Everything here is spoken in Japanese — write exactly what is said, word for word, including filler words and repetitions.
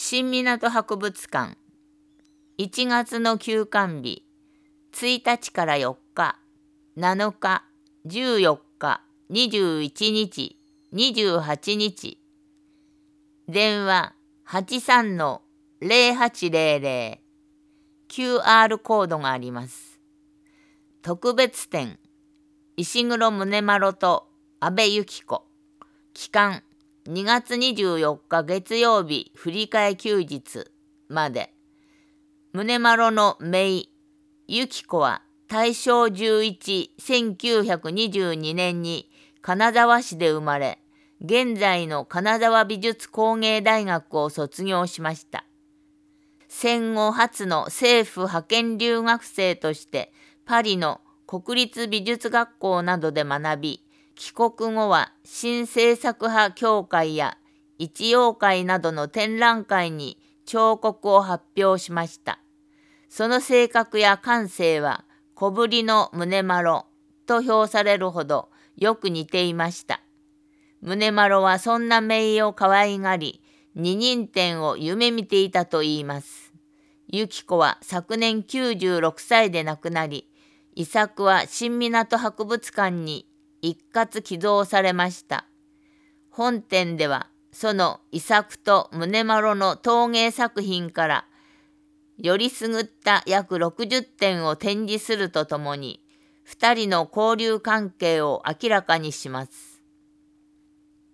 新港博物館いちがつの休館日ついたちからよっか、なのか、じゅうよっか、にじゅういちにち、にじゅうはちにち。電話 はちさんのゼロはちゼロゼロ。キューアール コードがあります。特別展石黒宗麿と安部由紀子。期間にがつにじゅうよっか月曜日振り替え休日まで。宗麿の姪由紀子は大正じゅういち、せんきゅうひゃくにじゅうにねんに金沢市で生まれ、現在の金沢美術工芸大学を卒業しました。戦後初の政府派遣留学生としてパリの国立美術学校などで学び、帰国後は新政策派協会や一葉会などの展覧会に彫刻を発表しました。その性格や感性は小ぶりの宗麿と評されるほどよく似ていました。宗麿はそんな姪を可愛がり、二人展を夢見ていたといいます。由紀子は昨年きゅうじゅうろくさいで亡くなり、遺作は新港博物館に一括寄贈されました。本展ではその遺作と宗麿の陶芸作品からよりすぐった約ろくじゅってんを展示するとともに、ふたりの交流関係を明らかにします。